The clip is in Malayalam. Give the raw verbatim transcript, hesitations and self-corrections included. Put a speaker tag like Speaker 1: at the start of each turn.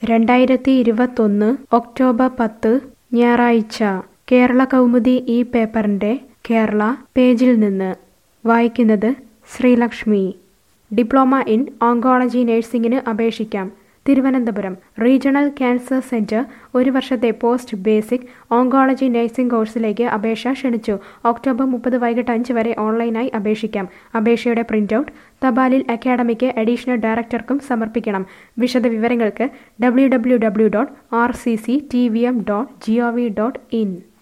Speaker 1: രണ്ടായിരത്തി ഇരുപത്തൊന്ന് ഒക്ടോബർ പത്ത് ഞായറാഴ്ച കേരള കൗമുദി ഈ പേപ്പറിൻ്റെ കേരള പേജിൽ നിന്ന് വായിക്കുന്നത് ശ്രീലക്ഷ്മി. ഡിപ്ലോമ ഇൻ ഓങ്കോളജി നഴ്സിംഗിന് അപേക്ഷിക്കാം. തിരുവനന്തപുരം റീജിയണൽ ക്യാൻസർ സെന്റർ ഒരു വർഷത്തെ പോസ്റ്റ് ബേസിക് ഓങ്കോളജി നഴ്സിംഗ് കോഴ്സിലേക്ക് അപേക്ഷ ക്ഷണിച്ചു. ഒക്ടോബർ മുപ്പത് വൈകിട്ട് അഞ്ച് വരെ ഓൺലൈനായി അപേക്ഷിക്കാം. അപേക്ഷയുടെ പ്രിന്റൌട്ട് തപാലിൽ അക്കാഡമിക്ക് അഡീഷണൽ ഡയറക്ടർക്കും സമർപ്പിക്കണം. വിശദവിവരങ്ങൾക്ക് W W W dot R C C T V M dot G O V dot in